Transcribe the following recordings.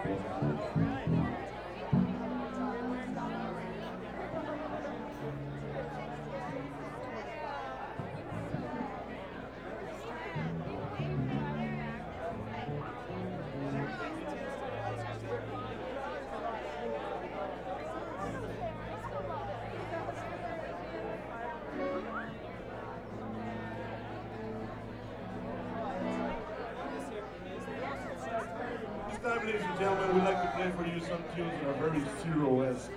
This time, ladies and gentlemen, we'd like to play for you some tunes that are very Zero-esque.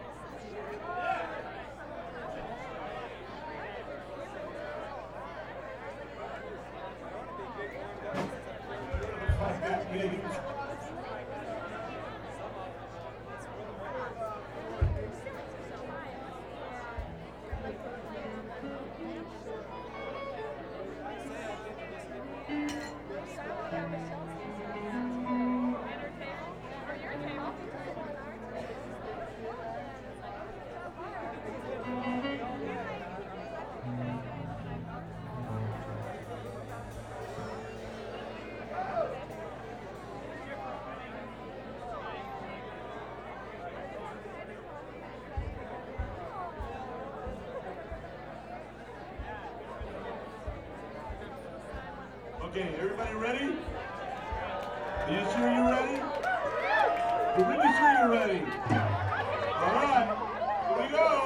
Okay, everybody ready? Are you sure you're ready? You're really sure you're ready? All right, here we go.